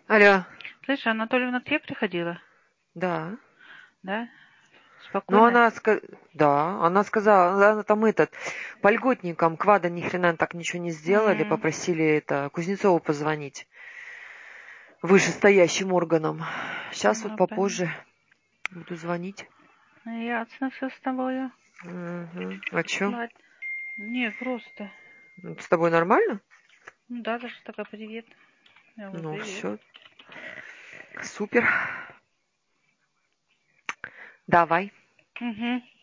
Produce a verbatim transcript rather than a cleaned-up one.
Алло. Слышь, Анатольевна к тебе приходила? Да. Да? Ну, Спокойно? она, ска- да, она сказала, она там этот, по льготникам Квада ни хрена так ничего не сделали, М, попросили это Кузнецову позвонить вышестоящим органам. Сейчас вот Ну, понятно. попозже буду звонить. Ясно все с тобою. Мгм. А чё? Ладно. Не, просто. С тобой нормально? Ну да, даже такая привет. Я говорю, Ну, привет. все, супер. Давай. Угу.